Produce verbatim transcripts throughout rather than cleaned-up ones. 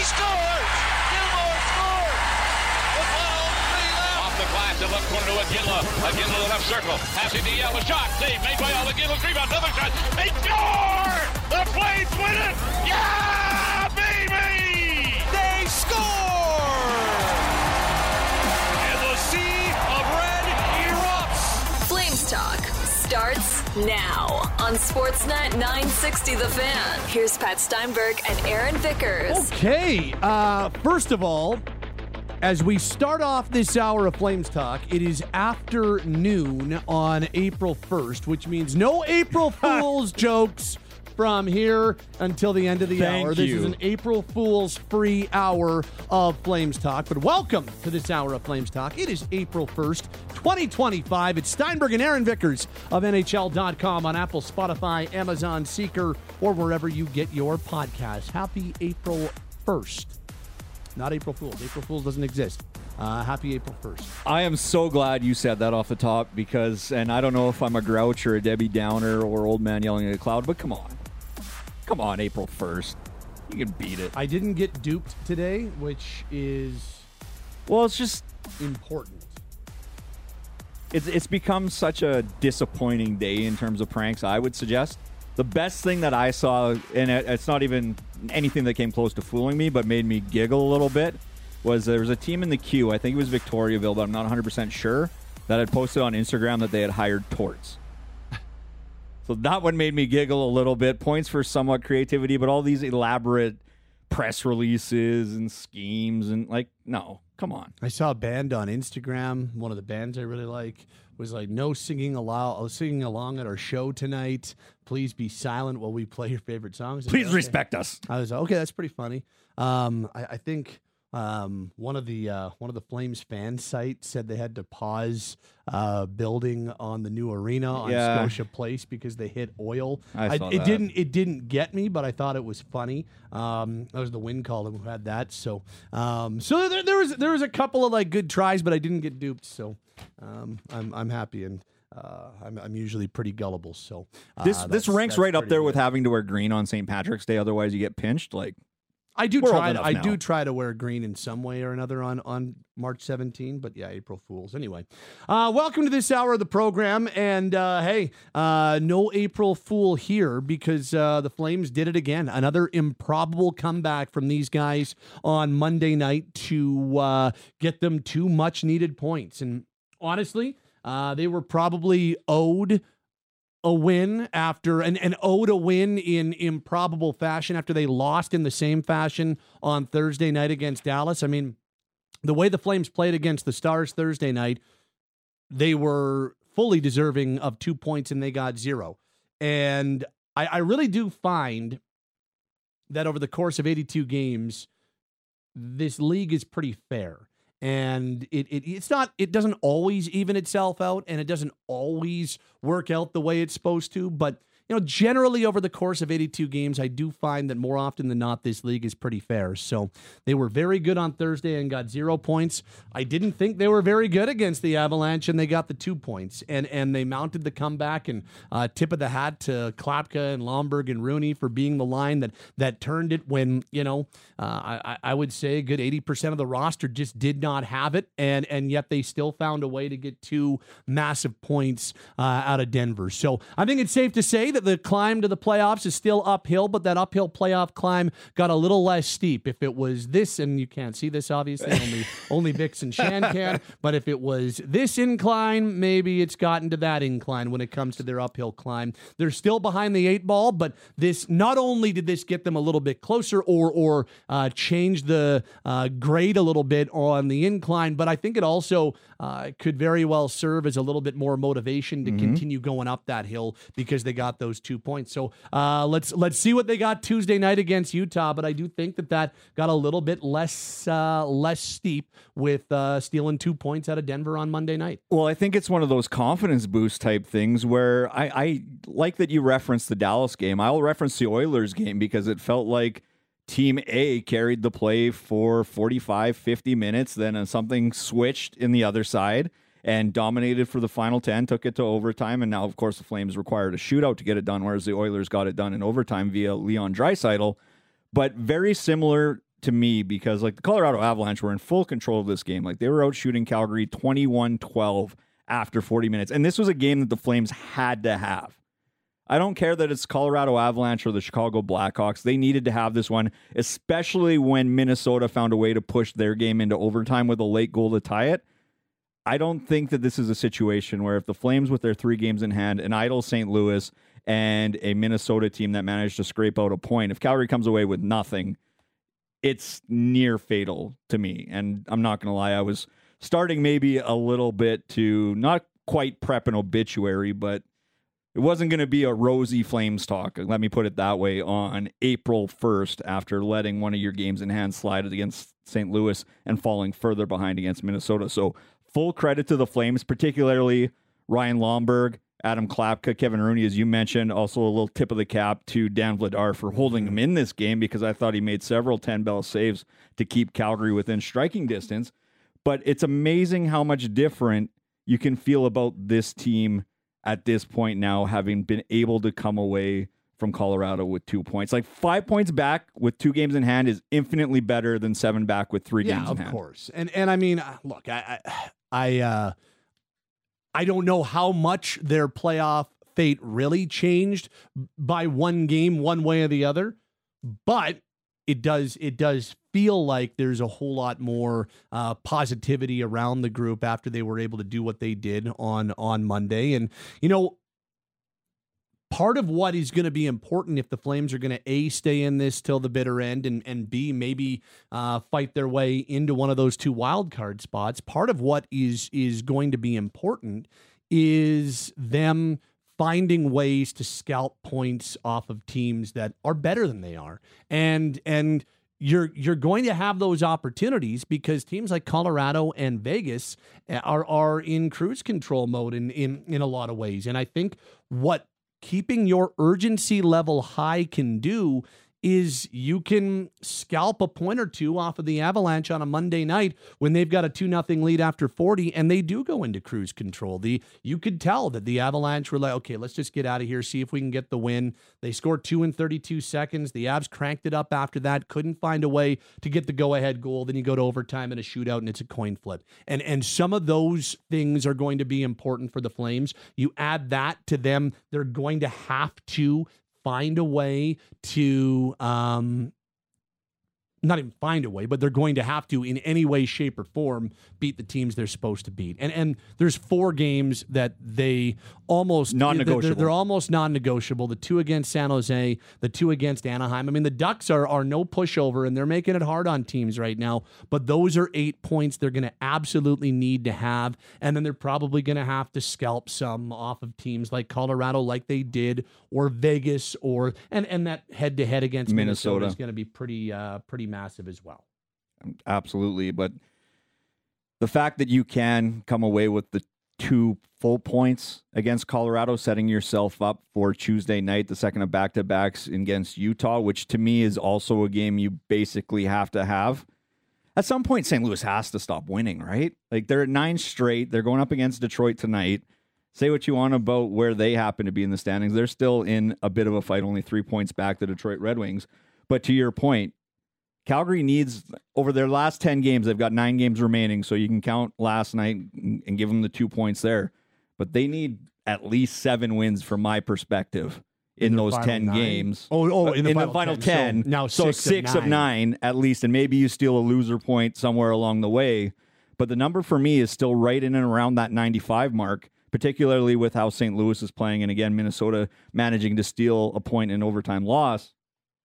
He scores! Gilmore scores! With twelve, three left. Off the glass, the left corner to Iginla. Iginla to the left circle. Passing to Yell. A shot. Save made by Al Iginla. Rebound. Another shot. They score! The Flames win it! Yeah, baby! They score! And the sea of red erupts. Flames Talk starts now on Sportsnet nine sixty The Fan. Here's Pat Steinberg and Aaron Vickers. Okay, uh, first of all, as we start off this hour of Flames Talk, it is afternoon on April first, which means no April Fool's jokes from here until the end of the Thank hour. This you. is an April Fool's free hour of Flames Talk. But welcome to this hour of Flames Talk. It is April first, twenty twenty-five. It's Steinberg and Aaron Vickers of N H L dot com on Apple, Spotify, Amazon, Seeker, or wherever you get your podcasts. Happy April first. Not April Fool's. April Fool's doesn't exist. Uh, happy April first. I am so glad you said that off the top because, and I don't know if I'm a grouch or a Debbie Downer or old man yelling at a cloud, but come on. Come on, April first. You can beat it. I didn't get duped today, which is Well, it's just, important. it's, it's become such a disappointing day in terms of pranks, I would suggest. The best thing that I saw, and it, it's not even anything that came close to fooling me, but made me giggle a little bit, was there was a team in the queue, I think it was Victoriaville, but I'm not one hundred percent sure, that had posted on Instagram that they had hired torts. So that one made me giggle a little bit. Points for somewhat creativity, but all these elaborate press releases and schemes and like, no, come on. I saw a band on Instagram. One of the bands I really like was like, "No singing allow, singing along at our show tonight. Please be silent while we play your favorite songs." Please okay. respect us. I was okay. That's pretty funny. Um, I, I think um, one of the uh, one of the Flames fan sites said they had to pause uh, building on the new arena on Yeah. Scotia Place because they hit oil. I saw it that. didn't it didn't get me, but I thought it was funny. Um, that was the wind call who had that. So um, so there, there was there was a couple of like good tries, but I didn't get duped. So um, I'm I'm happy and. Uh, I'm, I'm usually pretty gullible, so uh, This this that's- ranks that's right up pretty there with good. having to wear green on Saint Patrick's Day, otherwise you get pinched. Like, I do We're old try. enough I now. do try to wear green in some way or another on on March seventeenth. But yeah, April Fools. Anyway, uh, welcome to this hour of the program. And uh, hey, uh, no April Fool here because uh, the Flames did it again. Another improbable comeback from these guys on Monday night to uh, get them two much needed points. And honestly, uh, they were probably owed a win after and, and owed a win in improbable fashion after they lost in the same fashion on Thursday night against Dallas. I mean, the way the Flames played against the Stars Thursday night, they were fully deserving of two points and they got zero. And I, I really do find that over the course of eighty-two games, this league is pretty fair. And it, it it's not, it doesn't always even itself out and it doesn't always work out the way it's supposed to. But, you know, generally over the course of eighty-two games, I do find that more often than not, this league is pretty fair. So they were very good on Thursday and got zero points. I didn't think they were very good against the Avalanche and they got the two points. And and they mounted the comeback and uh, tip of the hat to Klapka and Lomberg and Rooney for being the line that that turned it when, you know, uh, I, I would say a good eighty percent of the roster just did not have it. And, and yet they still found a way to get two massive points uh, out of Denver. So I think it's safe to say that the climb to the playoffs is still uphill, but that uphill playoff climb got a little less steep. If it was this, and you can't see this, obviously, only only Vix and Shan can, but if it was this incline, maybe it's gotten to that incline when it comes to their uphill climb. They're still behind the eight ball, but this not only did this get them a little bit closer or or uh, change the uh, grade a little bit on the incline, but I think it also uh, could very well serve as a little bit more motivation to mm-hmm. continue going up that hill because they got those two points. So uh, let's let's see what they got Tuesday night against Utah. But I do think that that got a little bit less uh, less steep with uh, stealing two points out of Denver on Monday night. Well, I think it's one of those confidence boost type things where I, I like that you referenced the Dallas game. I'll reference the Oilers game because it felt like Team A carried the play for forty-five, fifty minutes, then uh, something switched in the other side and dominated for the final ten, took it to overtime, and now, of course, the Flames required a shootout to get it done, whereas the Oilers got it done in overtime via Leon Draisaitl. But very similar to me because like the Colorado Avalanche were in full control of this game. Like they were out shooting Calgary twenty-one twelve after forty minutes. And this was a game that the Flames had to have. I don't care that it's Colorado Avalanche or the Chicago Blackhawks. They needed to have this one, especially when Minnesota found a way to push their game into overtime with a late goal to tie it. I don't think that this is a situation where if the Flames with their three games in hand, an idle Saint Louis and a Minnesota team that managed to scrape out a point, if Calgary comes away with nothing, it's near fatal to me. And I'm not going to lie, I was starting maybe a little bit to not quite prep an obituary, but it wasn't going to be a rosy Flames talk, let me put it that way, on April first after letting one of your games in hand slide against Saint Louis and falling further behind against Minnesota. So full credit to the Flames, particularly Ryan Lomberg, Adam Klapka, Kevin Rooney, as you mentioned. Also a little tip of the cap to Dan Vladar for holding him in this game because I thought he made several ten-bell saves to keep Calgary within striking distance. But it's amazing how much different you can feel about this team at this point now, having been able to come away from Colorado with two points. Like five points back with two games in hand is infinitely better than seven back with three yeah, games in of hand. course. And and I mean, look, I I I, uh, I don't know how much their playoff fate really changed by one game, one way or the other, but it does it does feel like there's a whole lot more uh, positivity around the group after they were able to do what they did on on Monday. And, you know, part of what is going to be important if the Flames are going to A, stay in this till the bitter end, and, and B, maybe uh, fight their way into one of those two wild card spots, part of what is is going to be important is them finding ways to scalp points off of teams that are better than they are. And and you're you're going to have those opportunities because teams like Colorado and Vegas are are in cruise control mode in in, in a lot of ways. And I think what keeping your urgency level high can do is you can scalp a point or two off of the Avalanche on a Monday night when they've got a two nothing lead after forty, and they do go into cruise control. The you could tell that the Avalanche were like, okay, let's just get out of here, see if we can get the win. They scored two in thirty-two seconds. The Avs cranked it up after that, couldn't find a way to get the go-ahead goal. Then you go to overtime and a shootout, and it's a coin flip. And, and some of those things are going to be important for the Flames. You add that to them, they're going to have to find a way to, um, not even find a way, but they're going to have to, in any way, shape, or form, beat the teams they're supposed to beat. And and there's four games that they almost non-negotiable. They're, they're almost non-negotiable. The two against San Jose, the two against Anaheim. I mean, the Ducks are are no pushover, and they're making it hard on teams right now. But those are eight points they're going to absolutely need to have, and then they're probably going to have to scalp some off of teams like Colorado, like they did, or Vegas, or and and that head-to-head against Minnesota, Minnesota is going to be pretty uh, pretty massive as well. Absolutely, but the fact that you can come away with the two full points against Colorado, setting yourself up for Tuesday night, the second of back-to-backs against Utah, which to me is also a game you basically have to have. At some point, Saint Louis has to stop winning, right? Like they're at nine straight. They're going up against Detroit tonight. Say what you want about where they happen to be in the standings. They're still in a bit of a fight, only three points back, the Detroit Red Wings. But to your point, Calgary needs, over their last ten games, they've got nine games remaining, so you can count last night and give them the two points there. But they need at least seven wins from my perspective in, in those ten nine. games. Oh, oh in the, in final, the final ten. ten. So, now so six, six of, of, nine. nine at least, and maybe you steal a loser point somewhere along the way. But the number for me is still right in and around that ninety-five mark, particularly with how Saint Louis is playing, and again, Minnesota managing to steal a point in overtime loss.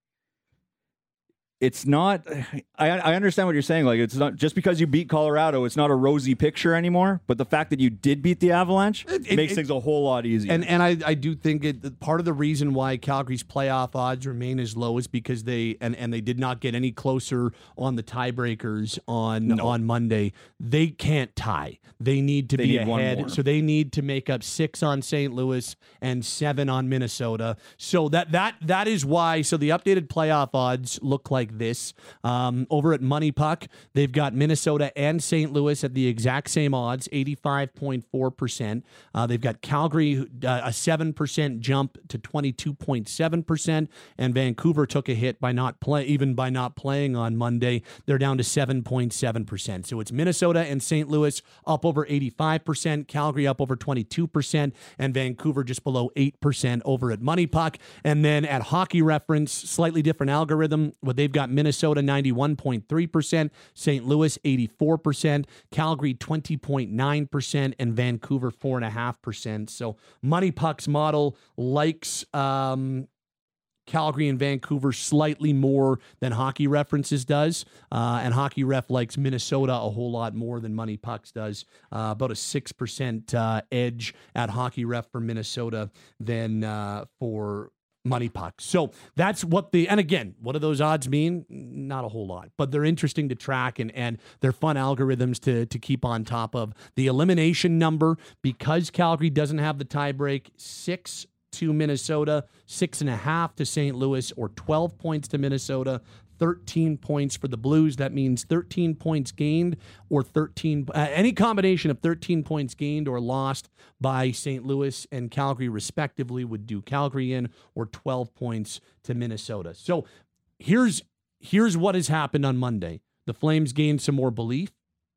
It's not, I, I understand what you're saying. Like, it's not just because you beat Colorado, it's not a rosy picture anymore. But the fact that you did beat the Avalanche it, makes it, things a whole lot easier. And and I, I do think it, part of the reason why Calgary's playoff odds remain as low is because they, and, and they did not get any closer on the tiebreakers on, no. on Monday. They can't tie. They need to they be need ahead. So they need to make up six on Saint Louis and seven on Minnesota. So that that that is why, so the updated playoff odds look like like this. Um, over at Money Puck, they've got Minnesota and Saint Louis at the exact same odds, eighty-five point four percent. Uh, they've got Calgary, uh, a seven percent jump to twenty-two point seven percent, and Vancouver took a hit by not play, even by not playing on Monday. They're down to seven point seven percent. So it's Minnesota and Saint Louis up over eighty-five percent, Calgary up over twenty-two percent, and Vancouver just below eight percent over at Money Puck. And then at Hockey Reference, slightly different algorithm, but they've got Minnesota ninety-one point three percent, Saint Louis eighty-four percent, Calgary twenty point nine percent, and Vancouver four point five percent. So Money Puck's model likes um, Calgary and Vancouver slightly more than Hockey References does, uh, and Hockey Ref likes Minnesota a whole lot more than Money Pucks does, uh, about a six percent uh, edge at Hockey Ref for Minnesota than uh, for Money Puck. So that's what the, and again, what do those odds mean? Not a whole lot, but they're interesting to track, and, and they're fun algorithms to, to keep on top of. The elimination number, because Calgary doesn't have the tiebreak, six to Minnesota, six and a half to Saint Louis, or twelve points to Minnesota, thirteen points for the Blues. That means thirteen points gained or thirteen, uh, any combination of thirteen points gained or lost by Saint Louis and Calgary respectively would do Calgary in, or twelve points to Minnesota. So here's, here's what has happened on Monday. The Flames gained some more belief,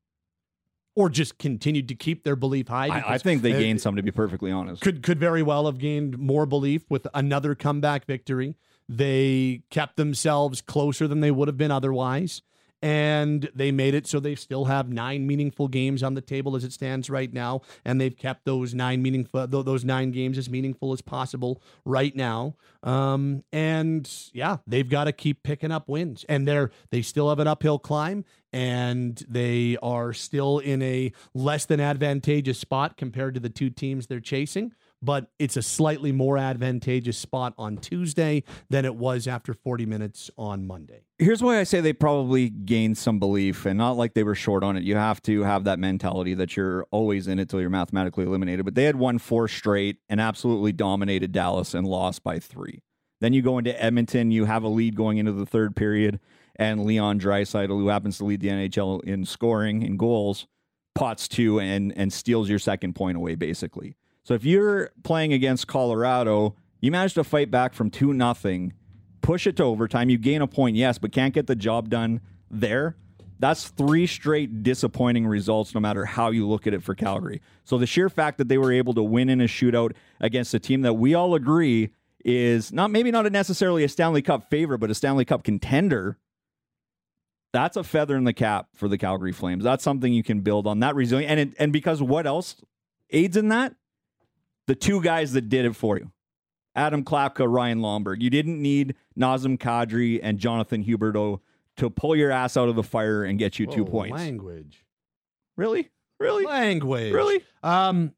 or just continued to keep their belief high. I, I think they gained some, to be perfectly honest. Could could very well have gained more belief with another comeback victory. They kept themselves closer than they would have been otherwise, and they made it so they still have nine meaningful games on the table as it stands right now, and they've kept those nine meaningful those nine games as meaningful as possible right now. Um, and yeah, they've got to keep picking up wins, and they're they still have an uphill climb, and they are still in a less than advantageous spot compared to the two teams they're chasing. But it's a slightly more advantageous spot on Tuesday than it was after forty minutes on Monday. Here's why I say they probably gained some belief, and not like they were short on it. You have to have that mentality that you're always in it till you're mathematically eliminated. But they had won four straight and absolutely dominated Dallas and lost by three. Then you go into Edmonton, you have a lead going into the third period, and Leon Draisaitl, who happens to lead the N H L in scoring and goals, pots two and, and steals your second point away, basically. So if you're playing against Colorado, you manage to fight back from two nothing, push it to overtime, you gain a point, yes, but can't get the job done there. That's three straight disappointing results, no matter how you look at it for Calgary. So the sheer fact that they were able to win in a shootout against a team that we all agree is not maybe not a necessarily a Stanley Cup favorite, but a Stanley Cup contender, that's a feather in the cap for the Calgary Flames. That's something you can build on, that resilience. And, it, and because what else aids in that? The two guys that did it for you. Adam Klapka, Ryan Lomberg. You didn't need Nazem Kadri and Jonathan Huberdeau to pull your ass out of the fire and get you two Whoa, points. Language. Really? Really? Language. Really? Um,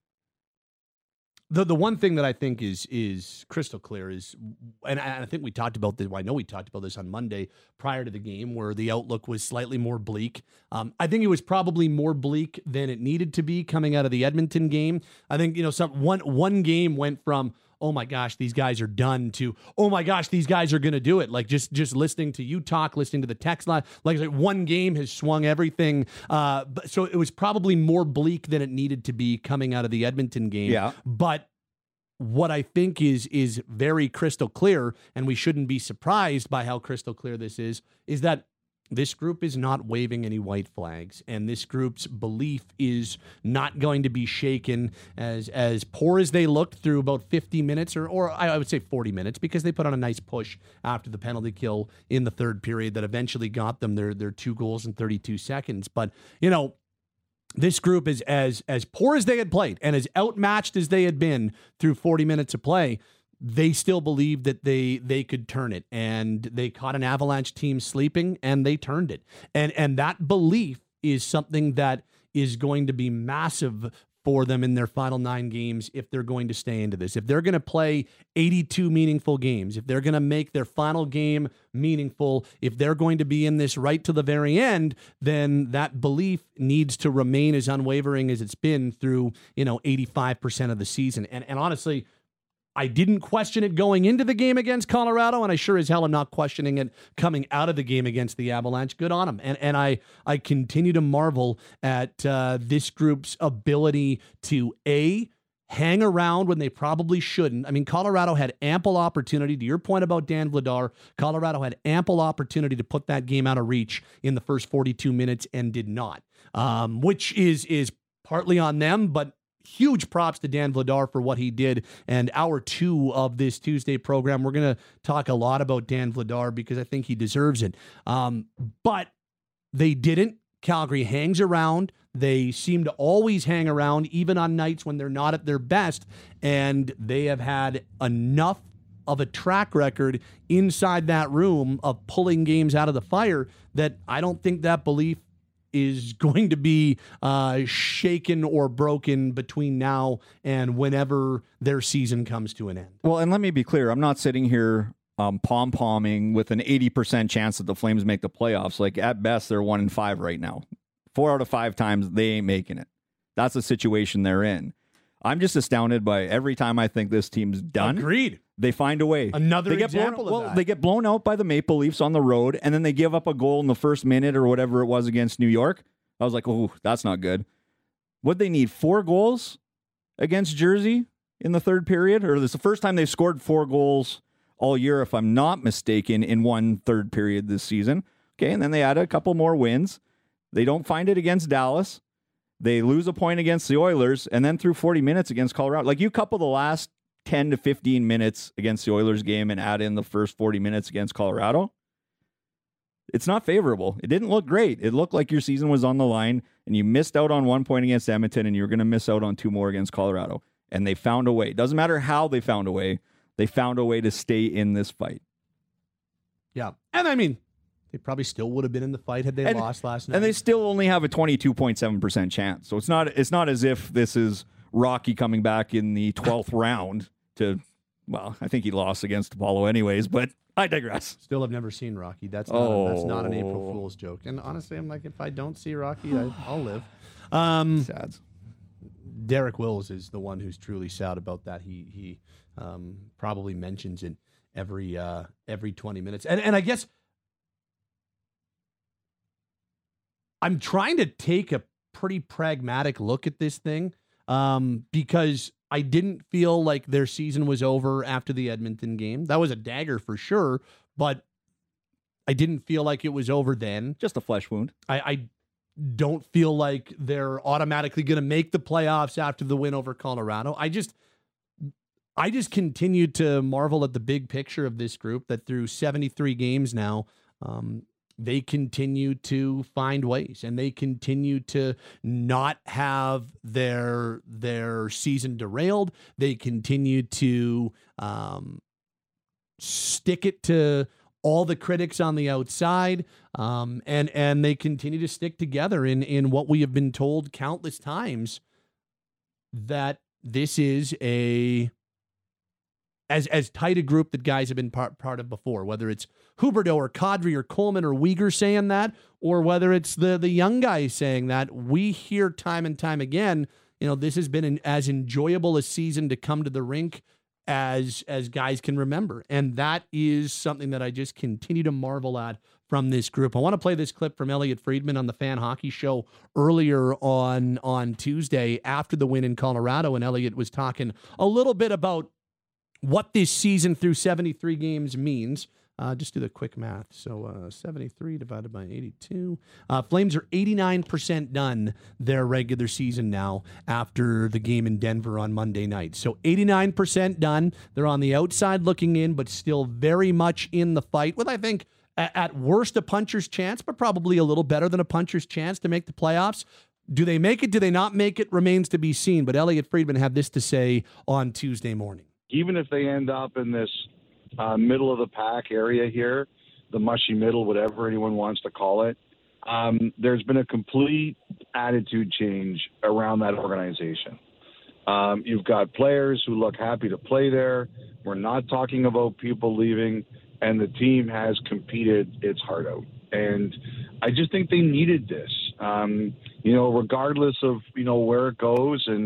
the the one thing that I think is is crystal clear is, and I think we talked about this, well, I know we talked about this on Monday prior to the game, where the outlook was slightly more bleak. Um, I think it was probably more bleak than it needed to be coming out of the Edmonton game. I think, you know, some one one game went from, oh my gosh, these guys are done, to, oh my gosh, these guys are going to do it. Like just just listening to you talk, listening to the text line, like, like one game has swung everything. Uh, but, so it was probably more bleak than it needed to be coming out of the Edmonton game. Yeah. But what I think is is very crystal clear, and we shouldn't be surprised by how crystal clear this is, is that this group is not waving any white flags, and this group's belief is not going to be shaken. As as poor as they looked through about fifty minutes, or or I would say forty minutes, because they put on a nice push after the penalty kill in the third period that eventually got them their their two goals in thirty-two seconds. But, you know, this group is as as poor as they had played and as outmatched as they had been through forty minutes of play. They still believed that they they could turn it, and they caught an Avalanche team sleeping, and they turned it. And and that belief is something that is going to be massive for them in their final nine games if they're going to stay into this. If they're going to play eighty-two meaningful games, if they're going to make their final game meaningful, if they're going to be in this right to the very end, then that belief needs to remain as unwavering as it's been through, you know, eighty-five percent of the season. And and honestly, I didn't question it going into the game against Colorado, and I sure as hell am not questioning it coming out of the game against the Avalanche. Good on them. And and I I continue to marvel at uh, this group's ability to, A, hang around when they probably shouldn't. I mean, Colorado had ample opportunity. To your point about Dan Vladar, Colorado had ample opportunity to put that game out of reach in the first forty-two minutes and did not, um, which is is partly on them, but huge props to Dan Vladar for what he did. And hour two of this Tuesday program, we're going to talk a lot about Dan Vladar because I think he deserves it. Um, but they didn't. Calgary hangs around. They seem to always hang around, even on nights when they're not at their best. And they have had enough of a track record inside that room of pulling games out of the fire that I don't think that belief is going to be uh, shaken or broken between now and whenever their season comes to an end. Well, and let me be clear. I'm not sitting here um, pom-pomming with an eighty percent chance that the Flames make the playoffs. Like, at best, they're one in five right now. Four out of five times, they ain't making it. That's the situation they're in. I'm just astounded by every time I think this team's done. Agreed. They find a way. Another they get example blown, of well, that. They get blown out by the Maple Leafs on the road, and then they give up a goal in the first minute or whatever it was against New York. I was like, oh, that's not good. What'd they need? Four goals against Jersey in the third period? Or this is the first time they've scored four goals all year, if I'm not mistaken, in one third period this season. Okay, and then they add a couple more wins. They don't find it against Dallas. They lose a point against the Oilers, and then through forty minutes against Colorado. Like, you couple the last ten to fifteen minutes against the Oilers game and add in the first forty minutes against Colorado, it's not favorable. It didn't look great. It looked like your season was on the line, and you missed out on one point against Edmonton, and you were going to miss out on two more against Colorado. And they found a way. It doesn't matter how they found a way. They found a way to stay in this fight. Yeah. And I mean, they probably still would have been in the fight had they and, lost last night. And they still only have a twenty-two point seven percent chance. So it's not it's not as if this is Rocky coming back in the twelfth round to, well, I think he lost against Apollo anyways, but I digress. Still have never seen Rocky. That's not, oh. a, that's not an April Fool's joke. And honestly, I'm like, if I don't see Rocky, I, I'll live. Um, Sad. Derek Wills is the one who's truly sad about that. He he um, probably mentions it every uh, every twenty minutes. And and I guess I'm trying to take a pretty pragmatic look at this thing um, because I didn't feel like their season was over after the Edmonton game. That was a dagger for sure, but I didn't feel like it was over then. Just a flesh wound. I, I don't feel like they're automatically going to make the playoffs after the win over Colorado. I just, I just continue to marvel at the big picture of this group that through seventy-three games now, um, they continue to find ways and they continue to not have their their season derailed. They continue to um, stick it to all the critics on the outside, um, and and they continue to stick together in in what we have been told countless times that this is a as as tight a group that guys have been part part of before, whether it's Huberdeau or Kadri or Coleman or Weegar saying that, or whether it's the the young guys saying that. We hear time and time again, you know, this has been an, as enjoyable a season to come to the rink as as guys can remember. And that is something that I just continue to marvel at from this group. I want to play this clip from Elliot Friedman on the Fan Hockey Show earlier on on Tuesday after the win in Colorado, and Elliot was talking a little bit about what this season through seventy-three games means. Uh, just do the quick math. So uh, seventy-three divided by eighty-two. Uh, Flames are eighty-nine percent done their regular season now after the game in Denver on Monday night. So eighty-nine percent done. They're on the outside looking in, but still very much in the fight with, I think, a- at worst a puncher's chance, but probably a little better than a puncher's chance to make the playoffs. Do they make it? Do they not make it? Remains to be seen. But Elliot Friedman had this to say on Tuesday morning. Even if they end up in this uh, middle of the pack area here, the mushy middle, whatever anyone wants to call it, um, there's been a complete attitude change around that organization. Um, you've got players who look happy to play there. We're not talking about people leaving, and the team has competed its heart out. And I just think they needed this, um, you know, regardless of, you know, where it goes and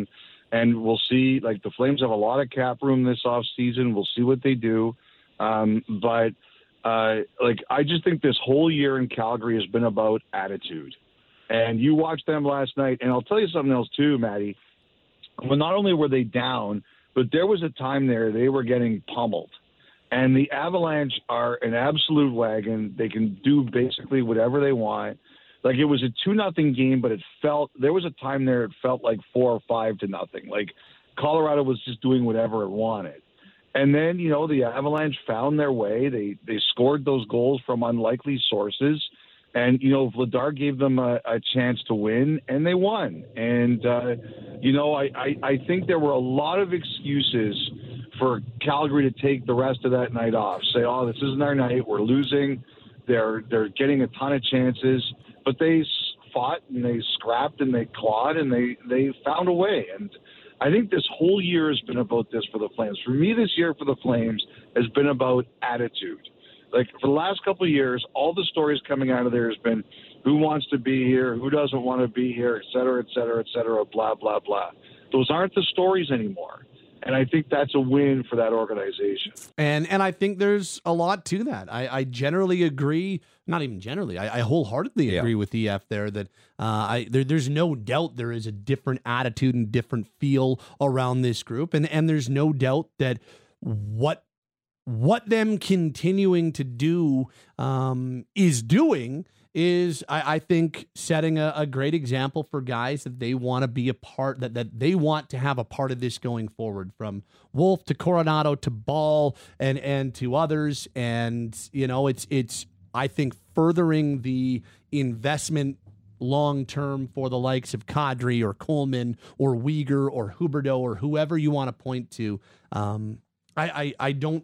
And we'll see, like the Flames have a lot of cap room this offseason. We'll see what they do. Um, but uh, like, I just think this whole year in Calgary has been about attitude. And you watched them last night, and I'll tell you something else too, Maddie. Well, not only were they down, but there was a time there they were getting pummeled. And the Avalanche are an absolute wagon. They can do basically whatever they want. Like, it was a two nothing game, but it felt there was a time there it felt like four or five to nothing. Like Colorado was just doing whatever it wanted. And then, you know, the Avalanche found their way. They they scored those goals from unlikely sources. And, you know, Vladar gave them a, a chance to win, and they won. And, uh, you know, I, I, I think there were a lot of excuses for Calgary to take the rest of that night off. Say, oh, this isn't our night. We're losing. They're they're getting a ton of chances. But they fought, and they scrapped, and they clawed, and they, they found a way. And I think this whole year has been about this for the Flames. For me, this year for the Flames has been about attitude. Like, for the last couple of years, all the stories coming out of there has been who wants to be here, who doesn't want to be here, et cetera, et cetera, et cetera, blah, blah, blah. Those aren't the stories anymore. And I think that's a win for that organization. And and I think there's a lot to that. I, I generally agree, not even generally, I, I wholeheartedly yeah. agree with E F there that uh, I there, there's no doubt there is a different attitude and different feel around this group. And, and there's no doubt that what what them continuing to do um, is doing is, I, I think, setting a, a great example for guys that they want to be a part, that, that they want to have a part of this going forward, from Wolf to Coronado to Ball and, and to others. And, you know, it's, it's, I think, furthering the investment long-term for the likes of Kadri or Coleman or Uyghur or Huberdeau or whoever you want to point to. Um, I, I, I don't,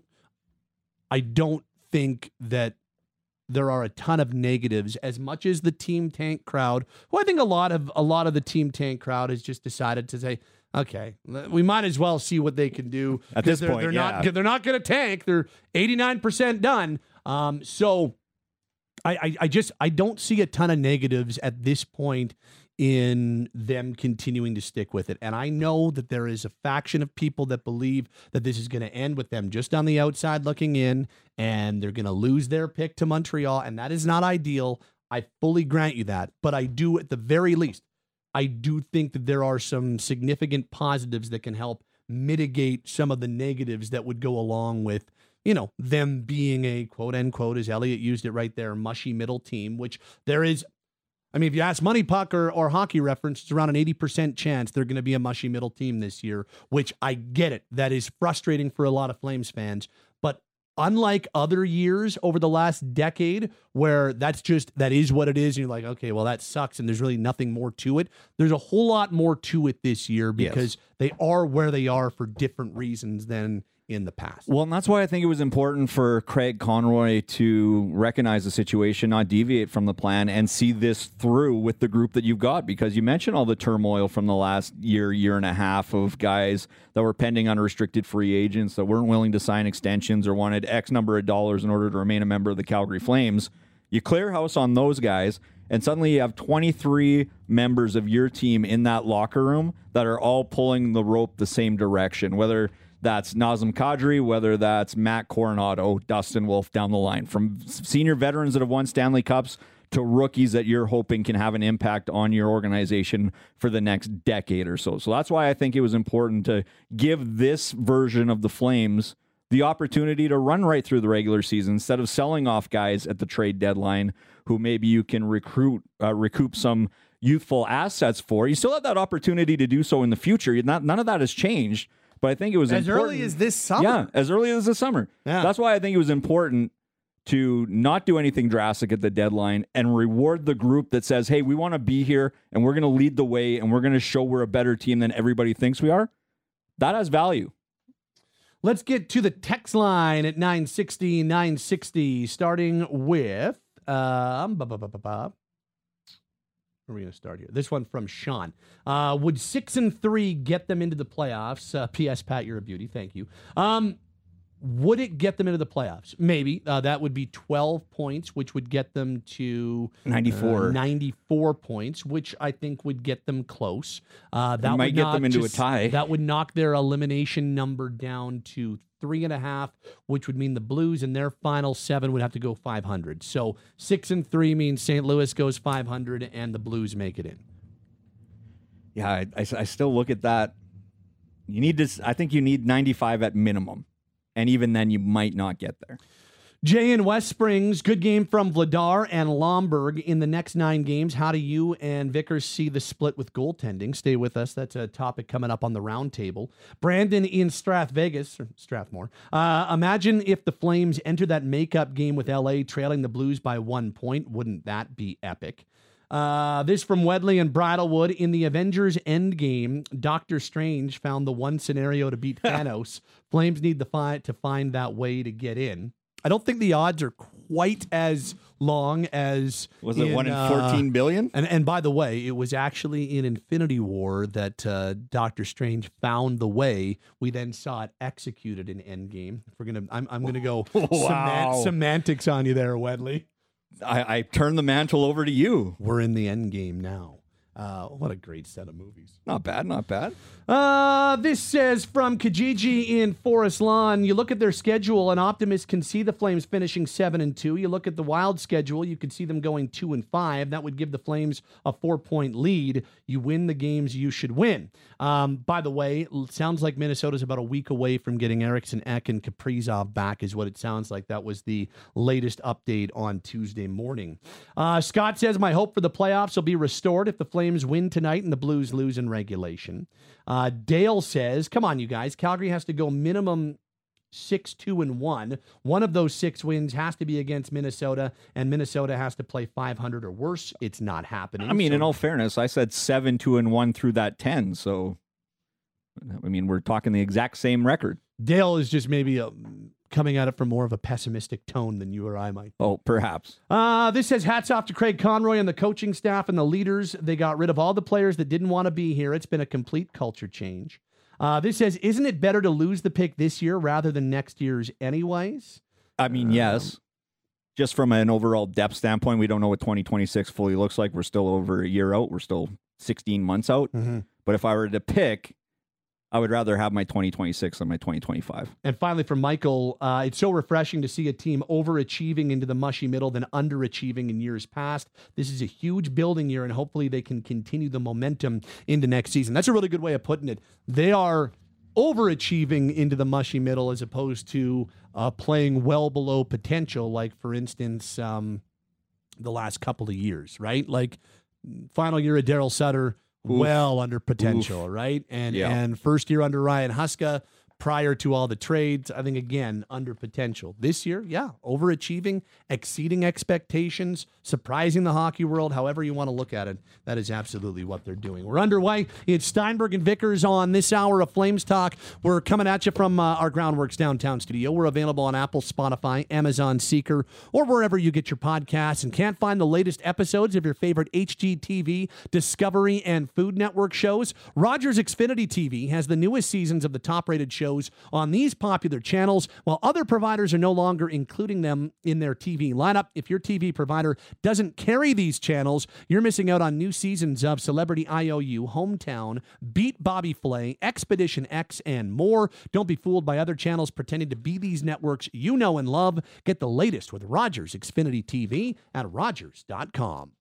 I don't think that there are a ton of negatives, as much as the Team Tank crowd, who I think a lot of a lot of the Team Tank crowd has just decided to say, okay, we might as well see what they can do at this they're, point. They're yeah. not they're not going to tank. They're eighty-nine percent done. Um, so I, I I just I don't see a ton of negatives at this point in them continuing to stick with it. And I know that there is a faction of people that believe that this is going to end with them just on the outside looking in, and they're going to lose their pick to Montreal, and that is not ideal. I fully grant you that. But I do, at the very least, I do think that there are some significant positives that can help mitigate some of the negatives that would go along with, you know, them being a quote unquote, as Elliot used it right there, mushy middle team, which there is. I mean, if you ask Money Puck or, or Hockey Reference, it's around an eighty percent chance they're going to be a mushy middle team this year, which I get it. That is frustrating for a lot of Flames fans. But unlike other years over the last decade, where that's just, that is what it is, and you're like, okay, well, that sucks, and there's really nothing more to it. There's a whole lot more to it this year because yes. they are where they are for different reasons than in the past. Well, and that's why I think it was important for Craig Conroy to recognize the situation, not deviate from the plan, and see this through with the group that you've got. Because you mentioned all the turmoil from the last year, year and a half of guys that were pending unrestricted free agents that weren't willing to sign extensions or wanted X number of dollars in order to remain a member of the Calgary Flames. You clear house on those guys, and suddenly you have twenty-three members of your team in that locker room that are all pulling the rope the same direction, whether that's Nazem Kadri, whether that's Matt Coronado, Dustin Wolf down the line, from senior veterans that have won Stanley Cups to rookies that you're hoping can have an impact on your organization for the next decade or so. So that's why I think it was important to give this version of the Flames the opportunity to run right through the regular season instead of selling off guys at the trade deadline who maybe you can recruit, uh, recoup some youthful assets for. You still have that opportunity to do so in the future. Not, none of that has changed. But I think it was as important. early as this summer. Yeah, as early as this summer. Yeah. That's why I think it was important to not do anything drastic at the deadline and reward the group that says, hey, we want to be here and we're going to lead the way and we're going to show we're a better team than everybody thinks we are. That has value. Let's get to the text line at nine sixty, nine sixty, starting with... Um, bu- bu- bu- bu- bu- Where are we going to start here? This one from Sean. Uh, would six and three get them into the playoffs? Uh, P S. Pat, you're a beauty. Thank you. Um, Would it get them into the playoffs? Maybe. Uh, that would be twelve points, which would get them to ninety-four. Uh, ninety-four points, which I think would get them close. Uh, that it might would get knock them into just, a tie. That would knock their elimination number down to three and a half, which would mean the Blues in their final seven would have to go five hundred. So six and three means Saint Louis goes five hundred and the Blues make it in. Yeah, I, I, I still look at that. You need to. I think you need ninety-five at minimum. And even then, you might not get there. Jay in West Springs, good game from Vladar and Lomberg in the next nine games. How do you and Vickers see the split with goaltending? Stay with us. That's a topic coming up on the roundtable. Brandon in Strath Vegas, or Strathmore. Uh, imagine if the Flames enter that makeup game with L A trailing the Blues by one point. Wouldn't that be epic? Uh, this from Wedley and Bridlewood. In the Avengers Endgame, Doctor Strange found the one scenario to beat Thanos. Flames need the fi- to find that way to get in. I don't think the odds are quite as long as... Was it in, one in uh, fourteen billion? And, and by the way, it was actually in Infinity War that uh, Doctor Strange found the way. We then saw it executed in Endgame. If we're gonna, I'm, I'm going to go Wow. semant- semantics on you there, Wedley. I, I turn the mantle over to you. We're in the end game now. Uh, what a great set of movies. Not bad, not bad. Uh, this says from Kijiji in Forest Lawn. You look at their schedule, an optimist can see the Flames finishing seven and two. You look at the Wild schedule, you could see them going two and five. That would give the Flames a four-point lead. You win the games you should win. Um, by the way, it sounds like Minnesota's about a week away from getting Eriksson Ek and Kaprizov back, is what it sounds like. That was the latest update on Tuesday morning. Uh, Scott says, my hope for the playoffs will be restored if the Flames win tonight and the Blues lose in regulation. Uh, Dale says, come on, you guys. Calgary has to go minimum six, two, and one. One of those six wins has to be against Minnesota, and Minnesota has to play five hundred or worse. It's not happening. I mean, so- in all fairness, I said seven, two, and one through that ten. So, I mean, we're talking the exact same record. Dale is just maybe a, coming at it from more of a pessimistic tone than you or I might. Oh, perhaps. Uh, this says, hats off to Craig Conroy and the coaching staff and the leaders. They got rid of all the players that didn't want to be here. It's been a complete culture change. Uh, this says, isn't it better to lose the pick this year rather than next year's anyways? I mean, Um, yes. Just from an overall depth standpoint, we don't know what twenty twenty-six fully looks like. We're still over a year out. We're still sixteen months out. Mm-hmm. But if I were to pick, I would rather have my twenty twenty-six than my twenty twenty-five. And finally, from Michael, uh, it's so refreshing to see a team overachieving into the mushy middle than underachieving in years past. This is a huge building year, and hopefully they can continue the momentum into next season. That's a really good way of putting it. They are overachieving into the mushy middle as opposed to uh, playing well below potential, like, for instance, um, the last couple of years, right? Like, final year of Daryl Sutter, Oof. well under potential, Oof. right? And Yeah. and first year under Ryan Huska, prior to all the trades, I think, again, under potential. This year, yeah, overachieving, exceeding expectations, surprising the hockey world, however you want to look at it. That is absolutely what they're doing. We're underway. It's Steinberg and Vickers on this hour of Flames Talk. We're coming at you from uh, our Groundworks downtown studio. We're available on Apple, Spotify, Amazon Seeker, or wherever you get your podcasts. And can't find the latest episodes of your favorite H G T V, Discovery, and Food Network shows? Rogers Xfinity T V has the newest seasons of the top-rated shows on these popular channels, while other providers are no longer including them in their T V lineup. If your T V provider doesn't carry these channels, you're missing out on new seasons of Celebrity I O U, Hometown, Beat Bobby Flay, Expedition X, and more. Don't be fooled by other channels pretending to be these networks you know and love. Get the latest with Rogers Xfinity T V at rogers dot com.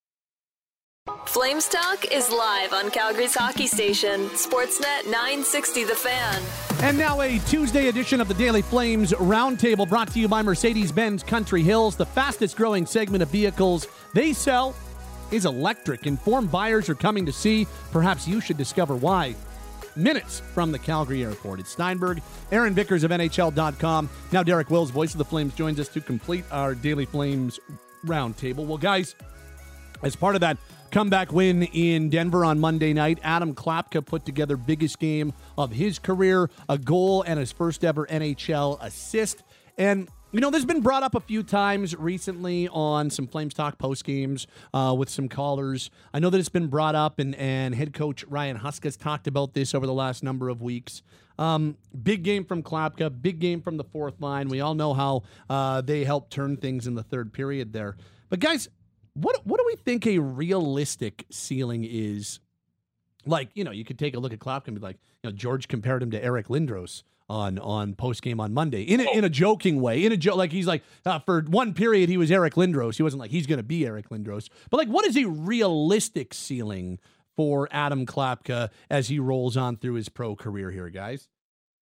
Flames Talk is live on Calgary's hockey station, Sportsnet nine sixty The Fan. And now a Tuesday edition of the Daily Flames Roundtable, brought to you by Mercedes-Benz Country Hills. The fastest growing segment of vehicles they sell is electric. Informed buyers are coming to see. Perhaps you should discover why. Minutes from the Calgary airport. It's Steinberg, Aaron Vickers of N H L dot com. Now Derek Wills, voice of the Flames, joins us to complete our Daily Flames Roundtable. Well, guys, as part of that comeback win in Denver on Monday night, Adam Klapka put together biggest game of his career, a goal and his first ever N H L assist. And You know, this has been brought up a few times recently on some Flames Talk post games uh, with some callers. I know that it's been brought up, and, and head coach Ryan Huska has talked about this over the last number of weeks. Um, big game from Klapka, big game from the fourth line. We all know how uh, they helped turn things in the third period there. But guys, what what do we think a realistic ceiling is? Like, you know, you could take a look at Klapka and be like, you know, George compared him to Eric Lindros on on post game on Monday in a, in a joking way, in a joke, like he's like uh, for one period he was Eric Lindros. He wasn't like he's going to be Eric Lindros, but like what is a realistic ceiling for Adam Klapka as he rolls on through his pro career here, guys?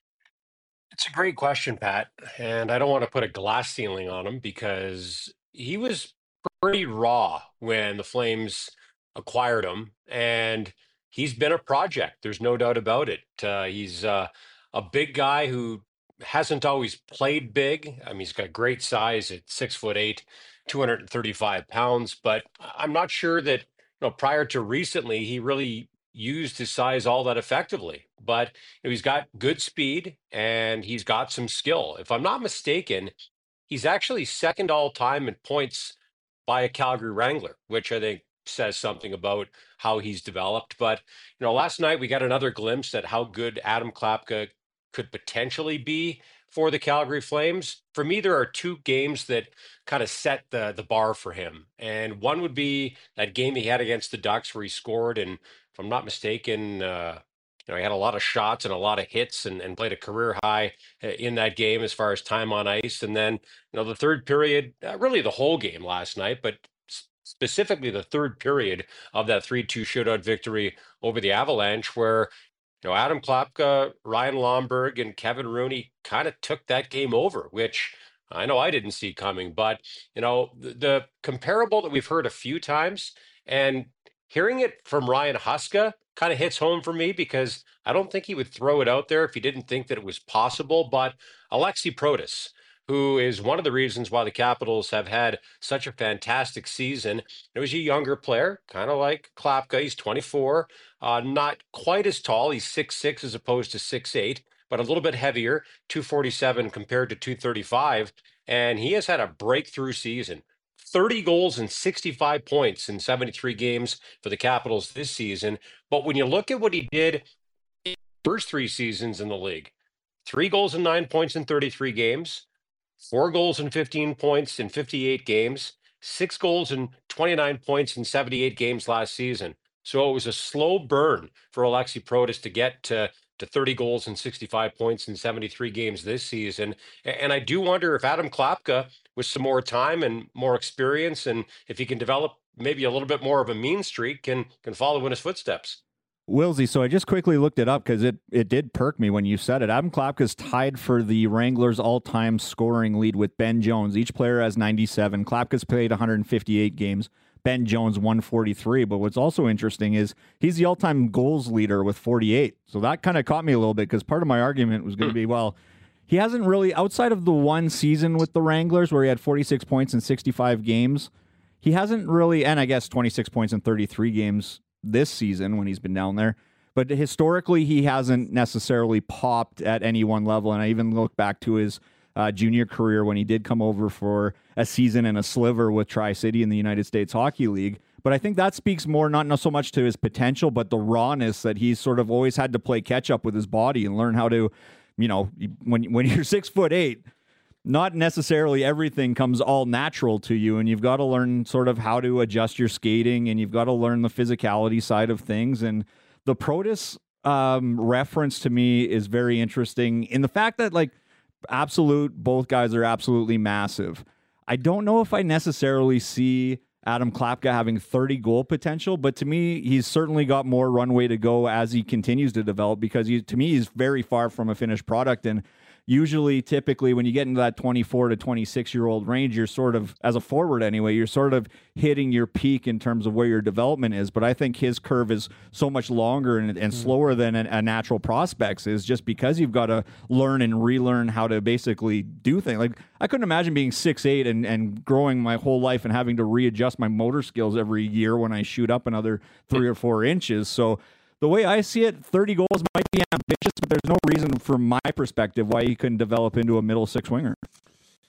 It's a great question, Pat, and I don't want to put a glass ceiling on him because he was pretty raw when the Flames acquired him, and he's been a project. There's no doubt about it. Uh, he's uh, a big guy who hasn't always played big. I mean, he's got great size at six foot eight, two hundred thirty-five pounds. But I'm not sure that, you know, prior to recently, he really used his size all that effectively. But you know, he's got good speed and he's got some skill. If I'm not mistaken, he's actually second all time in points by a Calgary Wrangler, which I think says something about how he's developed. But, you know, last night we got another glimpse at how good Adam Klapka could potentially be for the Calgary Flames. For me, there are two games that kind of set the the bar for him. And one would be that game he had against the Ducks where he scored. And if I'm not mistaken, uh, you know, he had a lot of shots and a lot of hits and, and played a career high in that game as far as time on ice. And then, you know, the third period, uh, really the whole game last night, but specifically the third period of that three two shootout victory over the Avalanche, where, you know, Adam Klapka, Ryan Lomberg, and Kevin Rooney kind of took that game over, which I know I didn't see coming. But, you know, the, the comparable that we've heard a few times, and hearing it from Ryan Huska kind of hits home for me, because I don't think he would throw it out there if he didn't think that it was possible. But Alexi Protas, who is one of the reasons why the Capitals have had such a fantastic season. He was a younger player, kind of like Klapka. He's twenty-four, uh, not quite as tall. He's six six as opposed to six eight, but a little bit heavier, two forty-seven compared to two thirty-five. And he has had a breakthrough season. thirty goals and sixty-five points in seventy-three games for the Capitals this season. But when you look at what he did in the first three seasons in the league, three goals and nine points in thirty-three games, four goals and fifteen points in fifty-eight games, six goals and twenty-nine points in seventy-eight games last season. So it was a slow burn for Alexi Protas to get to, to thirty goals and sixty-five points in seventy-three games this season. And I do wonder if Adam Klapka, with some more time and more experience, and if he can develop maybe a little bit more of a mean streak, can, can follow in his footsteps. Wilsey, so I just quickly looked it up because it, it did perk me when you said it. Adam Klapka's tied for the Wranglers' all-time scoring lead with Ben Jones. Each player has ninety-seven. Klapka's played one hundred fifty-eight games. Ben Jones, one forty-three. But what's also interesting is he's the all-time goals leader with forty-eight. So that kind of caught me a little bit, because part of my argument was going to be, well, he hasn't really, outside of the one season with the Wranglers where he had forty-six points in sixty-five games, he hasn't really, and I guess twenty-six points in thirty-three games this season when he's been down there. But historically, he hasn't necessarily popped at any one level. And I even look back to his uh, junior career when he did come over for a season and a sliver with Tri-City in the United States Hockey League. But I think that speaks more, not, not so much to his potential, but the rawness that he's sort of always had to play catch up with his body and learn how to, you know, when, when you're six foot eight, not necessarily everything comes all natural to you, and you've got to learn sort of how to adjust your skating, and you've got to learn the physicality side of things. And the Protas um, reference to me is very interesting in the fact that, like, absolute, both guys are absolutely massive. I don't know if I necessarily see Adam Klapka having thirty goal potential, but to me, he's certainly got more runway to go as he continues to develop, because he, to me, he's very far from a finished product. And usually, typically, when you get into that twenty-four to twenty-six year old range, you're sort of, as a forward anyway, you're sort of hitting your peak in terms of where your development is. But I think his curve is so much longer and, and mm. slower than a, a natural prospect's is, just because you've got to learn and relearn how to basically do things. Like, I couldn't imagine being six eight and, and growing my whole life and having to readjust my motor skills every year when I shoot up another three or four inches. So the way I see it, thirty goals might be ambitious, but there's no reason from my perspective why he couldn't develop into a middle six winger.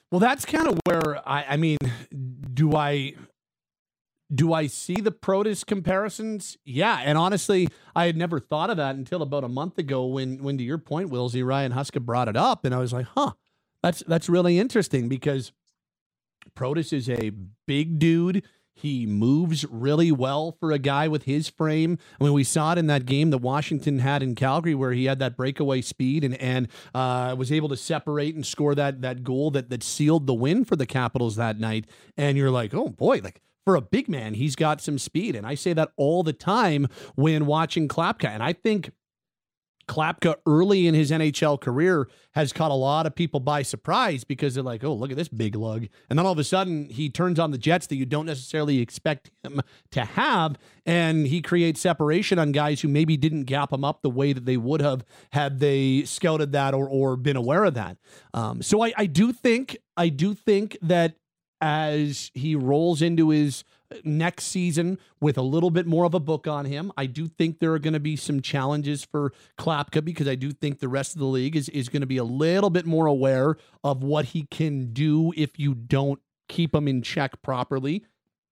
Well, that's kind of where I, I mean, do I do I see the Protas comparisons? Yeah, and honestly, I had never thought of that until about a month ago when, when to your point, Wilsey, Ryan Huska brought it up, and I was like, huh, that's that's really interesting because Protas is a big dude. He moves really well for a guy with his frame. I mean, we saw it in that game that Washington had in Calgary where he had that breakaway speed and and uh, was able to separate and score that that goal that that sealed the win for the Capitals that night. And you're like, oh boy, like for a big man, he's got some speed. And I say that all the time when watching Klapka. And I think Klapka early in his N H L career has caught a lot of people by surprise because they're like, oh, look at this big lug. And then all of a sudden he turns on the jets that you don't necessarily expect him to have. And he creates separation on guys who maybe didn't gap him up the way that they would have had they scouted that or, or been aware of that. Um, so I, I do think, I do think that as he rolls into his next season with a little bit more of a book on him, I do think there are going to be some challenges for Klapka because I do think the rest of the league is, is going to be a little bit more aware of what he can do if you don't keep him in check properly.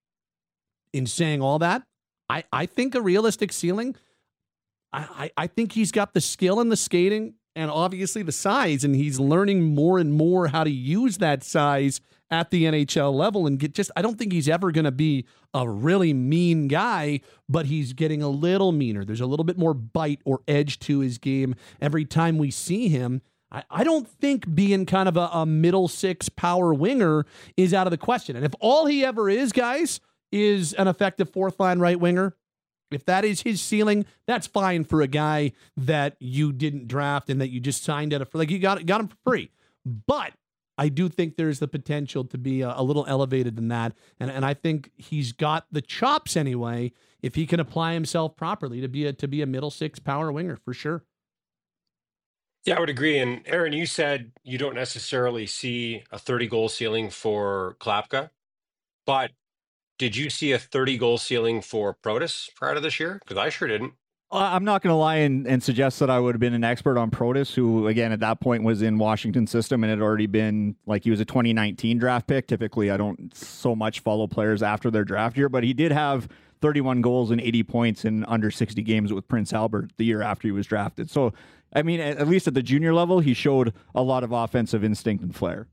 In saying all that, I, I think a realistic ceiling, I, I, I think he's got the skill and the skating and obviously the size, and he's learning more and more how to use that size at the N H L level and get just, I don't think he's ever going to be a really mean guy, but he's getting a little meaner. There's a little bit more bite or edge to his game every time we see him. I, I don't think being kind of a, a middle six power winger is out of the question. And if all he ever is, guys, is an effective fourth line right winger, if that is his ceiling, that's fine for a guy that you didn't draft and that you just signed at a, like you got, got him for free. But I do think there's the potential to be a, a little elevated than that. And, and I think he's got the chops anyway, if he can apply himself properly to be a, to be a middle six power winger for sure. Yeah, I would agree. And Aaron, you said you don't necessarily see a thirty goal ceiling for Klapka, but did you see a thirty goal ceiling for Protas prior to this year? Because I sure didn't. I'm not going to lie and, and suggest that I would have been an expert on Protas, who, again, at that point was in Washington's system and had already been, like, he was a twenty nineteen draft pick. Typically, I don't so much follow players after their draft year, but he did have thirty-one goals and eighty points in under sixty games with Prince Albert the year after he was drafted. So, I mean, at, at least at the junior level, he showed a lot of offensive instinct and flair.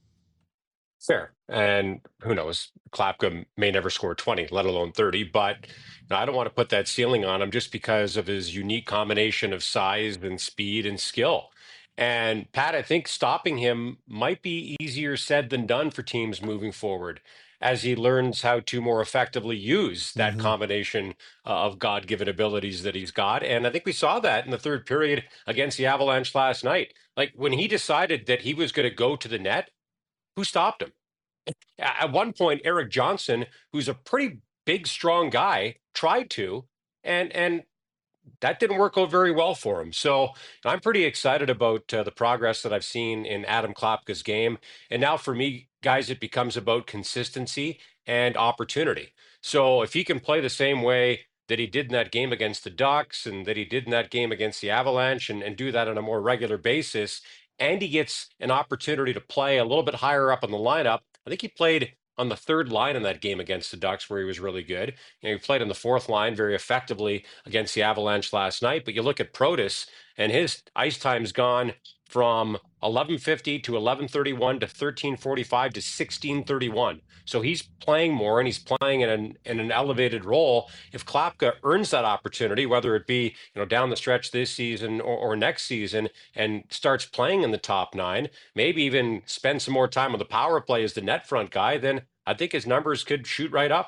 Fair. And who knows, Klapka may never score twenty, let alone thirty, but you know, I don't want to put that ceiling on him just because of his unique combination of size and speed and skill. And Pat, I think stopping him might be easier said than done for teams moving forward as he learns how to more effectively use that mm-hmm. combination uh, of God-given abilities that he's got. And I think we saw that in the third period against the Avalanche last night. Like when he decided that he was going to go to the net, who stopped him? At one point, Eric Johnson, who's a pretty big, strong guy, tried to, and and that didn't work out very well for him. So I'm pretty excited about uh, the progress that I've seen in Adam Klapka's game. And now for me, guys, it becomes about consistency and opportunity. So if he can play the same way that he did in that game against the Ducks and that he did in that game against the Avalanche and, and do that on a more regular basis, and he gets an opportunity to play a little bit higher up in the lineup. I think he played on the third line in that game against the Ducks where he was really good. You know, he played on the fourth line very effectively against the Avalanche last night. But you look at Protas, and his ice time's gone from eleven fifty to eleven thirty-one to thirteen forty-five to sixteen thirty-one. So he's playing more and he's playing in an in an elevated role. If Klapka earns that opportunity, whether it be you know down the stretch this season or, or next season, and starts playing in the top nine, maybe even spend some more time on the power play as the net front guy, then I think his numbers could shoot right up.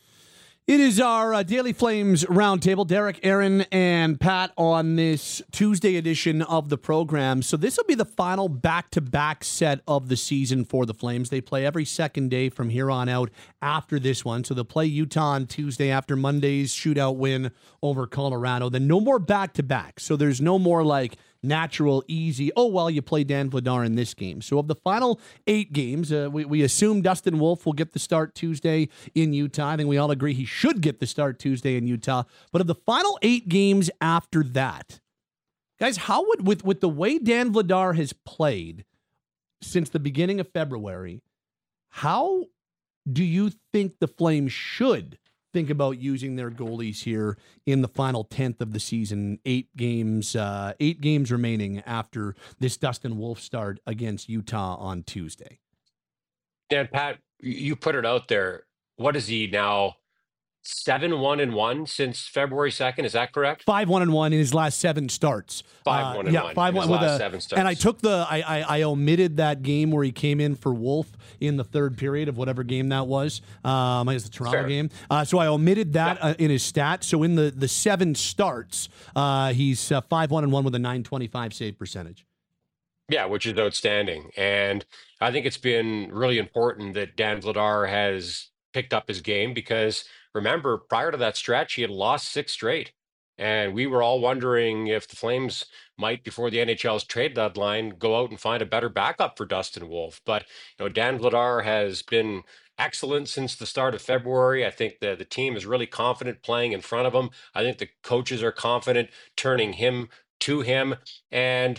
It is our uh, Daily Flames Roundtable. Derek, Aaron, and Pat on this Tuesday edition of the program. So this will be the final back-to-back set of the season for the Flames. They play every second day from here on out after this one. So they'll play Utah on Tuesday after Monday's shootout win over Colorado. Then no more back-to-back. So there's no more like natural, easy, oh, well, you play Dan Vladar in this game. So of the final eight games, uh, we, we assume Dustin Wolf will get the start Tuesday in Utah. I think we all agree he should get the start Tuesday in Utah. But of the final eight games after that, guys, how would, with, with the way Dan Vladar has played, since the beginning of February, how do you think the Flames should think about using their goalies here in the final tenth of the season? Eight games, uh, eight games remaining after this Dustin Wolf start against Utah on Tuesday. Dan, Pat, you put it out there. What is he now? Seven one and one since February second. Is that correct? Five one and one in his last seven starts. Five one uh, and yeah, one. Five in one his with last a, seven starts. and I took the I, I I omitted that game where he came in for Wolf in the third period of whatever game that was. Um, I guess the Toronto Fair. game. Uh, so I omitted that Yeah. uh, in his stats. So in the the seven starts, uh, he's uh, five one and one with a nine twenty five save percentage. Yeah, which is outstanding. And I think it's been really important that Dan Vladar has picked up his game because remember, prior to that stretch, he had lost six straight. And we were all wondering if the Flames might, before the N H L's trade deadline, go out and find a better backup for Dustin Wolf. But, you know, Dan Vladar has been excellent since the start of February. I think the, the team is really confident playing in front of him. I think the coaches are confident turning him to him. And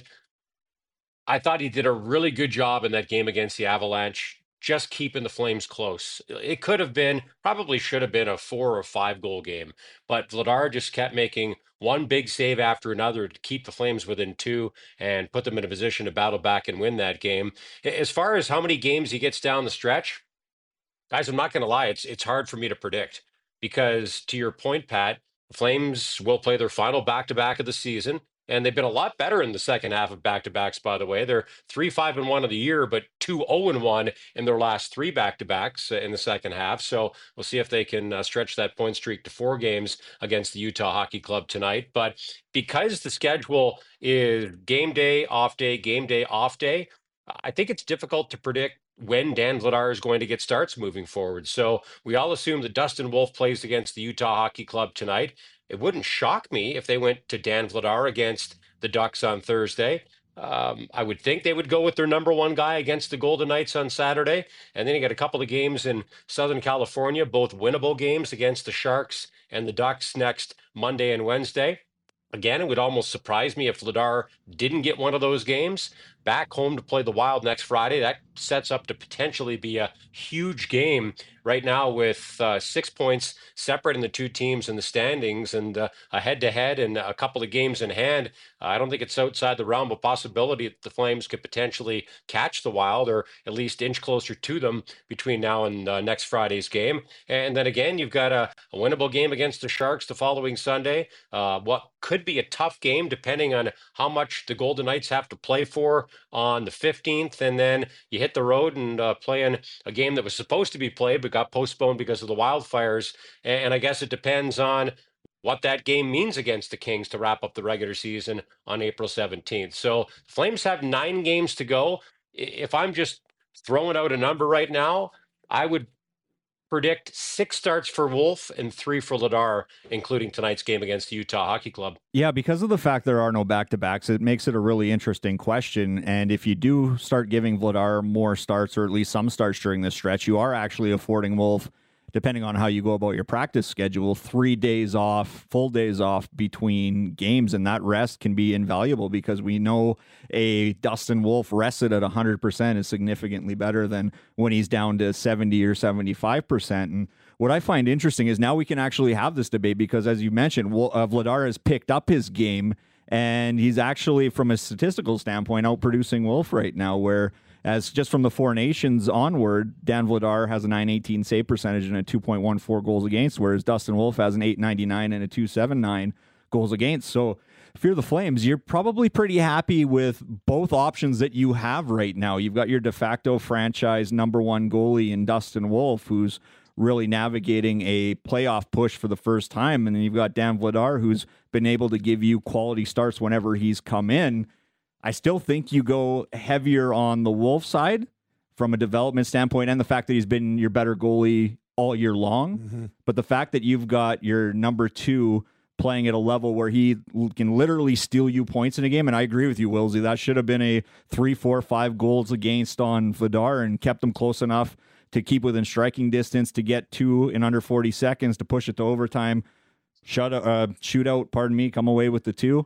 I thought he did a really good job in that game against the Avalanche, just keeping the Flames close. It could have been, probably should have been a four or five goal game, but Vladar just kept making one big save after another to keep the Flames within two and put them in a position to battle back and win that game. As far as how many games he gets down the stretch, guys, I'm not going to lie, it's it's hard for me to predict because to your point, Pat, the Flames will play their final back-to-back of the season. And they've been a lot better in the second half of back-to-backs, by the way. They're three five and one of the year, but two oh and one in their last three back-to-backs in the second half. So we'll see if they can uh, stretch that point streak to four games against the Utah Hockey Club tonight. But because the schedule is game day, off day, game day, off day, I think it's difficult to predict when Dan Vladar is going to get starts moving forward. So we all assume that Dustin Wolf plays against the Utah Hockey Club tonight. It wouldn't shock me if they went to Dan Vladar against the Ducks on Thursday. Um, I would think they would go with their number one guy against the Golden Knights on Saturday. And then you got a couple of games in Southern California, both winnable games against the Sharks and the Ducks next Monday and Wednesday. Again, it would almost surprise me if Vladar didn't get one of those games. Back home to play the Wild next Friday. That sets up to potentially be a huge game right now with uh, six points separating the two teams in the standings and uh, a head-to-head and a couple of games in hand. Uh, I don't think it's outside the realm of possibility that the Flames could potentially catch the Wild or at least inch closer to them between now and uh, next Friday's game. And then again, you've got a, a winnable game against the Sharks the following Sunday. Uh, what could be a tough game depending on how much the Golden Knights have to play for on the fifteenth, and then you hit the road and uh, play in a game that was supposed to be played but got postponed because of the wildfires. And, and I guess it depends on what that game means against the Kings to wrap up the regular season on April seventeenth. So Flames have nine games to go. If I'm just throwing out a number right now, I would predict six starts for Wolf and three for Vladar, including tonight's game against the Utah Hockey Club. Yeah, because of the fact there are no back-to-backs, it makes it a really interesting question. And if you do start giving Vladar more starts, or at least some starts during this stretch, you are actually affording Wolf, depending on how you go about your practice schedule, three days off, full days off between games. And that rest can be invaluable because we know a Dustin Wolf rested at one hundred percent is significantly better than when he's down to seventy or seventy-five percent. And what I find interesting is now we can actually have this debate because, as you mentioned, uh, Vladar has picked up his game and he's actually, from a statistical standpoint, outproducing Wolf right now, where as just from the Four Nations onward, Dan Vladar has a nine eighteen save percentage and a two point one four goals against, whereas Dustin Wolf has an eight ninety-nine and a two seventy-nine goals against. So if you're the Flames, you're probably pretty happy with both options that you have right now. You've got your de facto franchise number one goalie in Dustin Wolf, who's really navigating a playoff push for the first time. And then you've got Dan Vladar, who's been able to give you quality starts whenever he's come in. I still think you go heavier on the Wolf side from a development standpoint and the fact that he's been your better goalie all year long. Mm-hmm. But the fact that you've got your number two playing at a level where he can literally steal you points in a game. And I agree with you, Wilsey. That should have been a three, four, five goals against on Vladar and kept them close enough to keep within striking distance, to get two in under forty seconds, to push it to overtime, shut uh, shootout, pardon me, come away with the two.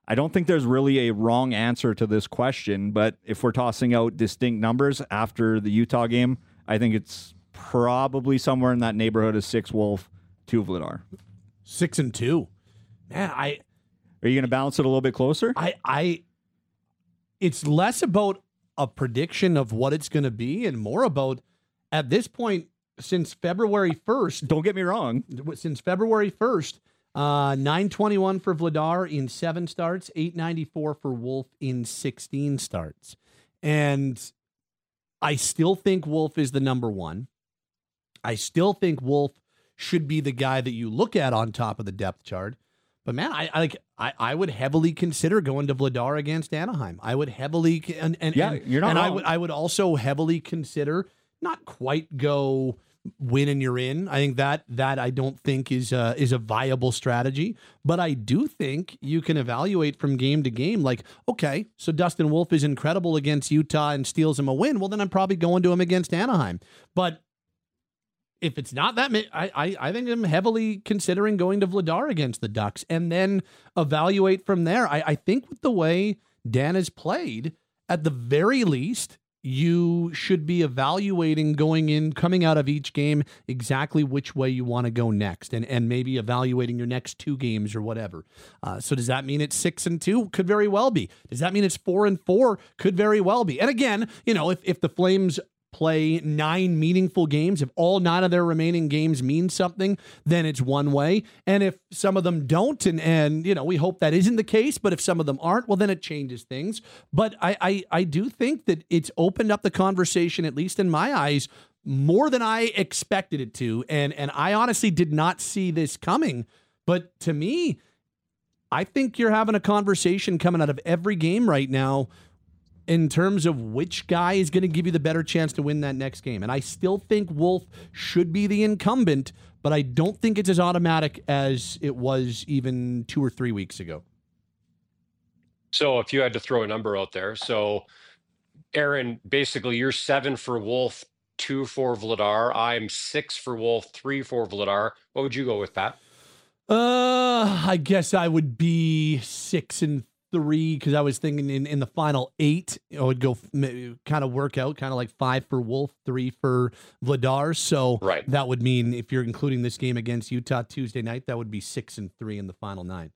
I don't think there's really a wrong answer to this question, but if we're tossing out distinct numbers after the Utah game, I think it's probably somewhere in that neighborhood of six Wolf, two Vladar. Six and two. Man, I Are you going to balance it a little bit closer? I I it's less about a prediction of what it's going to be and more about at this point since February first. Don't get me wrong. Since February first, uh, nine twenty-one for Vladar in seven starts, eight ninety-four for Wolf in sixteen starts. And I still think Wolf is the number one. I still think Wolf should be the guy that you look at on top of the depth chart. But man, I, I like I, I would heavily consider going to Vladar against Anaheim. I would heavily and and yeah, and, you're not and wrong. I would I would also heavily consider not quite go win and you're in. I think that that I don't think is a, is a viable strategy. But I do think you can evaluate from game to game. Like, okay, so Dustin Wolf is incredible against Utah and steals him a win. Well, then I'm probably going to him against Anaheim. But if it's not that, I, I I think I'm heavily considering going to Vladar against the Ducks and then evaluate from there. I, I think with the way Dan has played, at the very least, you should be evaluating going in, coming out of each game, exactly which way you want to go next, and and maybe evaluating your next two games or whatever. Uh, so does that mean it's six and two? Could very well be. Does that mean it's four and four? Could very well be. And again, you know, if if the Flames play nine meaningful games, if all nine of their remaining games mean something, then it's one way. And if some of them don't, and, and you know, we hope that isn't the case, but if some of them aren't, well, then it changes things. But I, I, I do think that it's opened up the conversation, at least in my eyes, more than I expected it to. And, and I honestly did not see this coming. But to me, I think you're having a conversation coming out of every game right now in terms of which guy is going to give you the better chance to win that next game. And I still think Wolf should be the incumbent, but I don't think it's as automatic as it was even two or three weeks ago. So if you had to throw a number out there, so Aaron, basically you're seven for Wolf, two for Vladar. I'm six for Wolf, three for Vladar. What would you go with, Pat? Uh, I guess I would be six and three because I was thinking in, in the final eight, it would go kind of work out, kind of like five for Wolf, three for Vladar. So right. That would mean if you're including this game against Utah Tuesday night, that would be six and three in the final nine.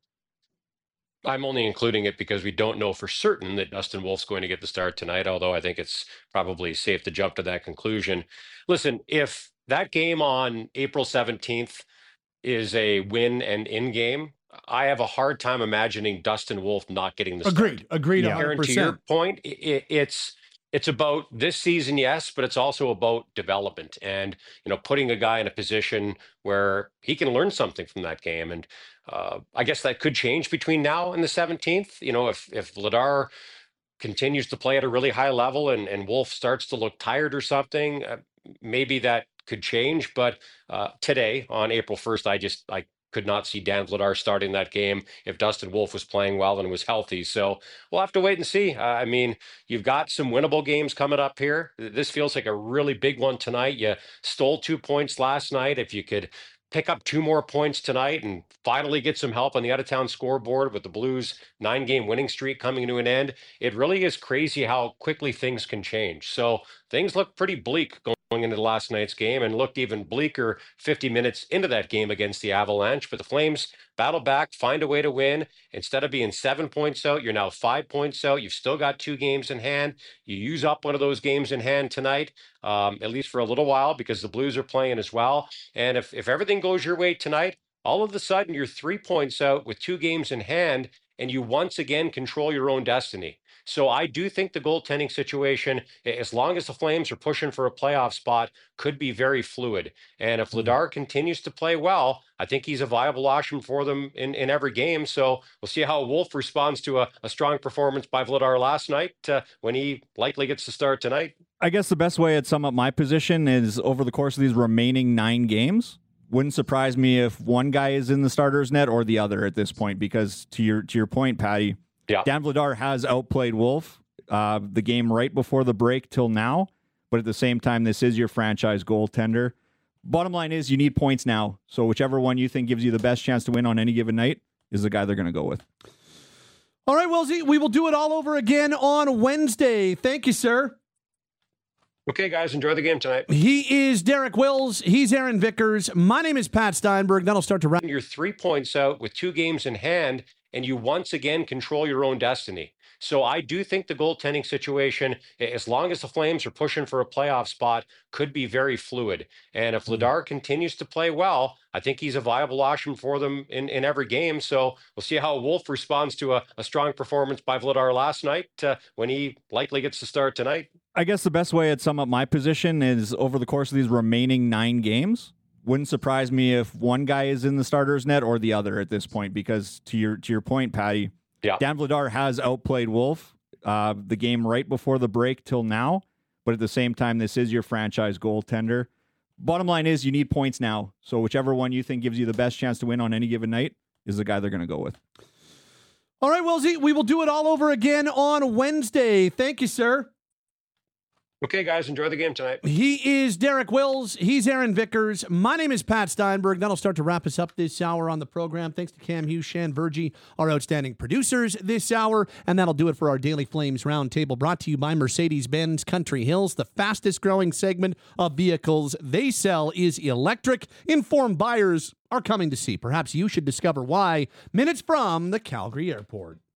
I'm only including it because we don't know for certain that Dustin Wolf's going to get the start tonight, although I think it's probably safe to jump to that conclusion. Listen, if that game on April seventeenth is a win and in game, I have a hard time imagining Dustin Wolf not getting the start. Agreed. Agreed. Yeah. Aaron, to your point, it, it's it's about this season, yes, but it's also about development and, you know, putting a guy in a position where he can learn something from that game. And uh, I guess that could change between now and the seventeenth. You know, if if Vladar continues to play at a really high level and, and Wolf starts to look tired or something, uh, maybe that could change. But uh, today, on April first, I just I. could not see Dan Vladar starting that game if Dustin Wolf was playing well and was healthy. So we'll have to wait and see. Uh, I mean, you've got some winnable games coming up here. This feels like a really big one tonight. You stole two points last night. If you could pick up two more points tonight and finally get some help on the out-of-town scoreboard with the Blues' nine-game winning streak coming to an end, it really is crazy how quickly things can change. So things look pretty bleak going going into last night's game and looked even bleaker fifty minutes into that game against the Avalanche. But the Flames battle back, find a way to win. Instead of being seven points out, you're now five points out. You've still got two games in hand. You use up one of those games in hand tonight, um, at least for a little while, because the Blues are playing as well. And if, if everything goes your way tonight, all of a sudden you're three points out with two games in hand, and you once again control your own destiny. So I do think the goaltending situation, as long as the Flames are pushing for a playoff spot, could be very fluid. And if Vladar continues to play well, I think he's a viable option for them in, in every game. So we'll see how Wolf responds to a, a strong performance by Vladar last night uh, when he likely gets to start tonight. I guess the best way I'd sum up my position is over the course of these remaining nine games, wouldn't surprise me if one guy is in the starter's net or the other at this point, because to your to your point, Patty, yeah. Dan Vladar has outplayed Wolf uh, the game right before the break till now, but at the same time, this is your franchise goaltender. Bottom line is you need points now, so whichever one you think gives you the best chance to win on any given night is the guy they're going to go with. All right, Wellesley, we will do it all over again on Wednesday. Thank you, sir. Okay, guys, enjoy the game tonight. He is Derek Wills. He's Aaron Vickers. My name is Pat Steinberg. That'll start to wrap. You're three points out with two games in hand, and you once again control your own destiny. So I do think the goaltending situation, as long as the Flames are pushing for a playoff spot, could be very fluid. And if Vladar continues to play well, I think he's a viable option for them in, in every game. So we'll see how Wolf responds to a, a strong performance by Vladar last night uh, when he likely gets to start tonight. I guess the best way I'd sum up my position is over the course of these remaining nine games, wouldn't surprise me if one guy is in the starter's net or the other at this point, because to your to your point, Patty, yeah. Dan Vladar has outplayed Wolf uh, the game right before the break till now, but at the same time, this is your franchise goaltender. Bottom line is you need points now, so whichever one you think gives you the best chance to win on any given night is the guy they're going to go with. All right, Wellesley, we will do it all over again on Wednesday. Thank you, sir. Okay, guys, enjoy the game tonight. He is Derek Wills. He's Aaron Vickers. My name is Pat Steinberg. That'll start to wrap us up this hour on the program. Thanks to Cam Hughes, Shan Virgie, our outstanding producers this hour. And that'll do it for our Daily Flames Roundtable, brought to you by Mercedes-Benz Country Hills. The fastest growing segment of vehicles they sell is electric. Informed buyers are coming to see. Perhaps you should discover why minutes from the Calgary airport.